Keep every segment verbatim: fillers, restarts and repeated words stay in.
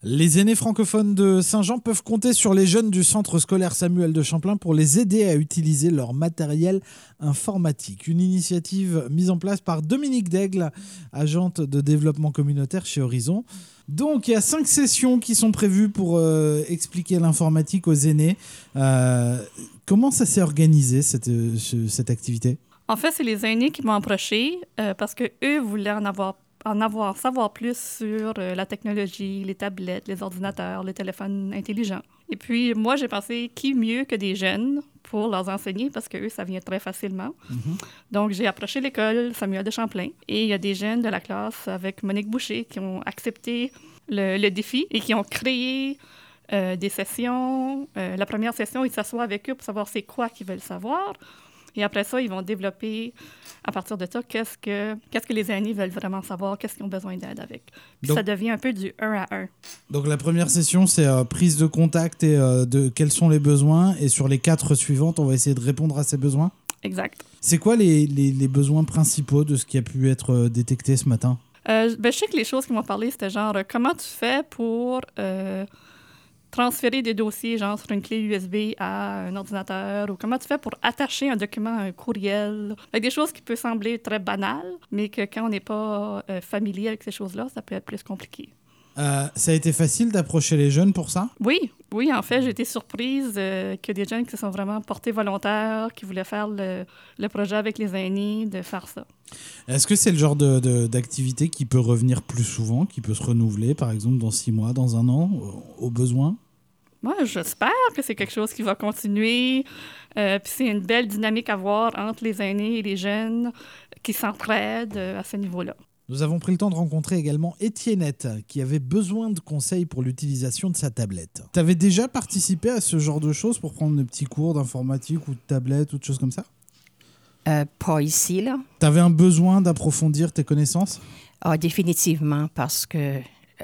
Les aînés francophones de Saint-Jean peuvent compter sur les jeunes du centre scolaire Samuel de Champlain pour les aider à utiliser leur matériel informatique. Une initiative mise en place par Dominique Daigle, agente de développement communautaire chez Horizon. Donc il y a cinq sessions qui sont prévues pour euh, expliquer l'informatique aux aînés. Euh, comment ça s'est organisé cette, cette activité ? En fait, c'est les aînés qui m'ont approché euh, parce qu'eux voulaient en avoir en avoir, savoir plus sur euh, la technologie, les tablettes, les ordinateurs, les téléphones intelligents. Et puis, moi, j'ai pensé, qui mieux que des jeunes pour leur enseigner, parce que eux, ça vient très facilement. Mm-hmm. Donc, j'ai approché l'école Samuel de Champlain, et il y a des jeunes de la classe avec Monique Boucher qui ont accepté le, le défi et qui ont créé euh, des sessions. Euh, la première session, ils s'assoient avec eux pour savoir c'est quoi qu'ils veulent savoir. Et après ça, ils vont développer, à partir de ça, qu'est-ce que, qu'est-ce que les aînés veulent vraiment savoir, qu'est-ce qu'ils ont besoin d'aide avec. Puis donc, ça devient un peu du un à un. Donc la première session, c'est euh, prise de contact et euh, de quels sont les besoins. Et sur les quatre suivantes, on va essayer de répondre à ces besoins. Exact. C'est quoi les, les, les besoins principaux de ce qui a pu être euh, détecté ce matin? Euh, ben, je sais que les choses qu'ils m'ont parlé, c'était genre, euh, comment tu fais pour... Euh, transférer des dossiers, genre sur une clé U S B à un ordinateur, ou comment tu fais pour attacher un document à un courriel. Avec des choses qui peuvent sembler très banales, mais que quand on n'est pas euh, familier avec ces choses-là, ça peut être plus compliqué. Euh, ça a été facile d'approcher les jeunes pour ça? Oui, oui, en fait, j'ai été surprise euh, qu'il y a des jeunes qui se sont vraiment portés volontaires, qui voulaient faire le, le projet avec les aînés, de faire ça. Est-ce que c'est le genre de, de, d'activité qui peut revenir plus souvent, qui peut se renouveler, par exemple, dans six mois, dans un an, au, au besoin? Moi, j'espère que c'est quelque chose qui va continuer. Euh, puis c'est une belle dynamique à voir entre les aînés et les jeunes qui s'entraident à ce niveau-là. Nous avons pris le temps de rencontrer également Étiennette, qui avait besoin de conseils pour l'utilisation de sa tablette. Tu avais déjà participé à ce genre de choses pour prendre des petits cours d'informatique ou de tablette ou de choses comme ça? Euh, pas ici, là. Tu avais un besoin d'approfondir tes connaissances? Ah, définitivement, parce que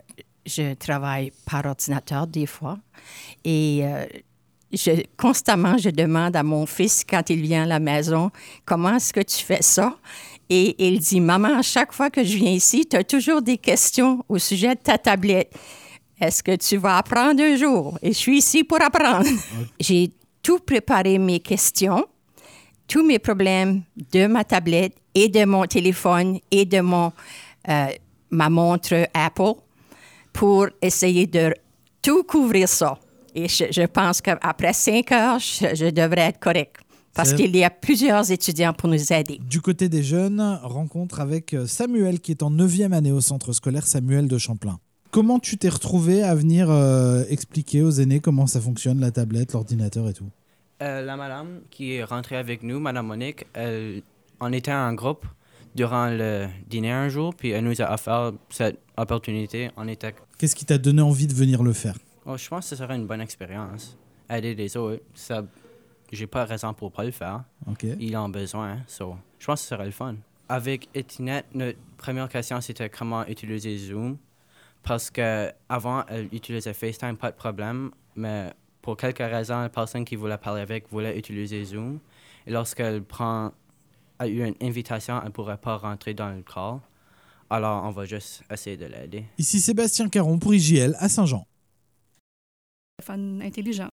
je travaille par ordinateur des fois. Et euh, je, constamment, je demande à mon fils, quand il vient à la maison, comment est-ce que tu fais ça? Et il dit, maman, à chaque fois que je viens ici, tu as toujours des questions au sujet de ta tablette. Est-ce que tu vas apprendre un jour? Et je suis ici pour apprendre. Okay. J'ai tout préparé, mes questions, tous mes problèmes de ma tablette et de mon téléphone et de mon, euh, ma montre Apple pour essayer de tout couvrir ça. Et je, je pense qu'après cinq heures, je, je devrais être correct. Parce C'est... qu'il y a plusieurs étudiants pour nous aider. Du côté des jeunes, rencontre avec Samuel, qui est en neuvième année au centre scolaire Samuel de Champlain. Comment tu t'es retrouvé à venir euh, expliquer aux aînés comment ça fonctionne, la tablette, l'ordinateur et tout? Euh, la madame qui est rentrée avec nous, Madame Monique, elle, on était en groupe durant le dîner un jour, puis elle nous a offert cette opportunité. On était... Qu'est-ce qui t'a donné envie de venir le faire? Oh, je pense que ce serait une bonne expérience. Aider les autres, ça... J'ai pas raison pour pas le faire. Okay. Ils en ont besoin. So, je pense que ce serait le fun. Avec Étiennette, notre première question, c'était comment utiliser Zoom. Parce qu'avant, elle utilisait FaceTime, pas de problème. Mais pour quelques raisons, la personne qui voulait parler avec voulait utiliser Zoom. Et lorsqu'elle prend, a eu une invitation, elle ne pourrait pas rentrer dans le call. Alors, on va juste essayer de l'aider. Ici Sébastien Caron pour I J L à Saint-Jean. Téléphone intelligent.